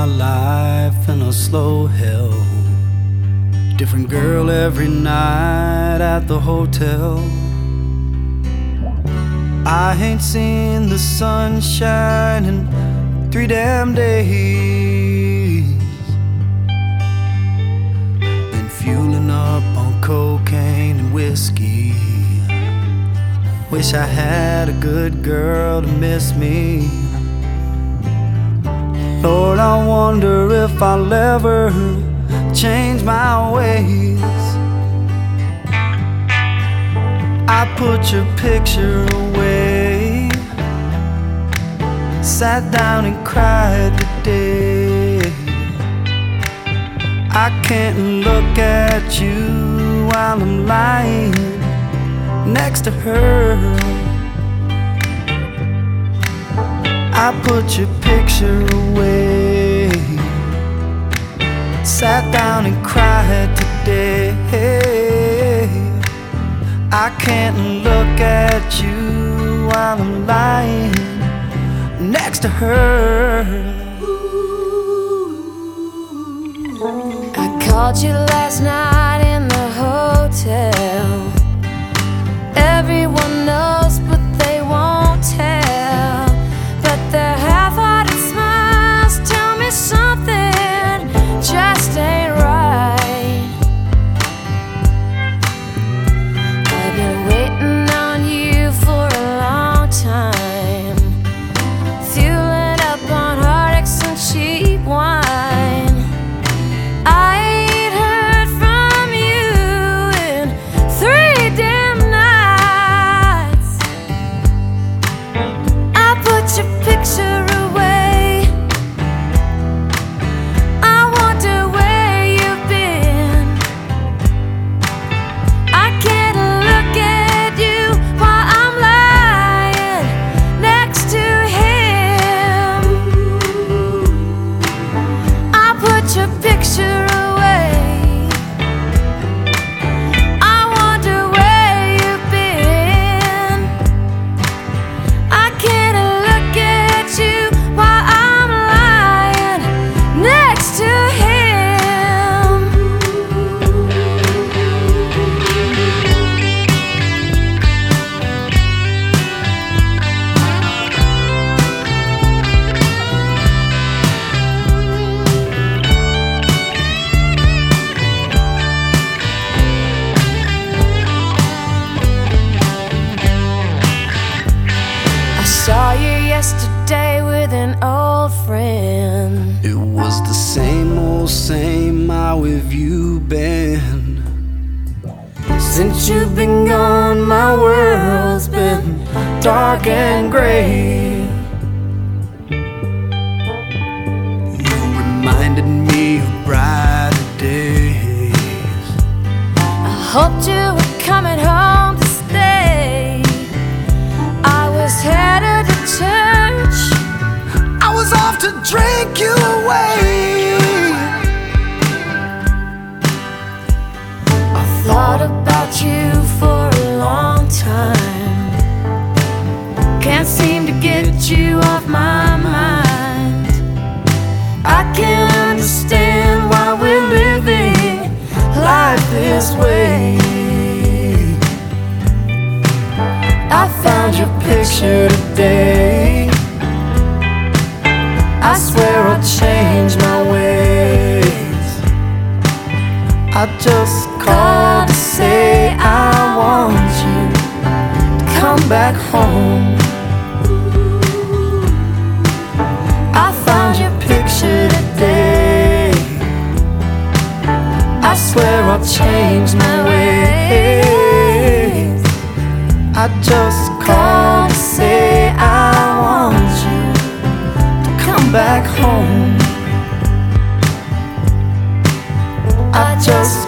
life in a slow hell. Different girl every night at the hotel. I ain't seen the sunshine in 3 damn days. Been fueling up on cocaine and whiskey. Wish I had a good girl to miss me. Lord, I wonder if I'll ever change my ways. I put your picture away, sat down and cried today. I can't look at you while I'm lying next to her. I put your picture away, sat down and cried today. I can't look at you while I'm lying next to her. I called you last night in the hotel. Everyone knows but they won't tell. But their half-hearted smiles tell me something just ain't right. I've been waiting on you for a long time, fueling up on heartaches and cheap wine. I ain't heard from you in 3 damn nights. I put your picture away. I wonder where you've been. I can't look at you while I'm lying next to him. I put your picture away. I wonder where you've been. I can't look at you while I'm lying next to him. I saw you yesterday with an old friend. It was the same old same. How have you been? Since you've been gone, my world's been dark and gray. You reminded me of brighter days. I hoped you were coming home to stay. I was headed to church. I was off to drink you away. I thought about you for a long time. Can't seem to get you off my mind. I can't understand why we're living life this way. I found your picture today. I swear I'll change my ways. I just called to say I want you to come back home. I found your picture today. I swear I'll change my ways. I just called to say I want you to come back home. I just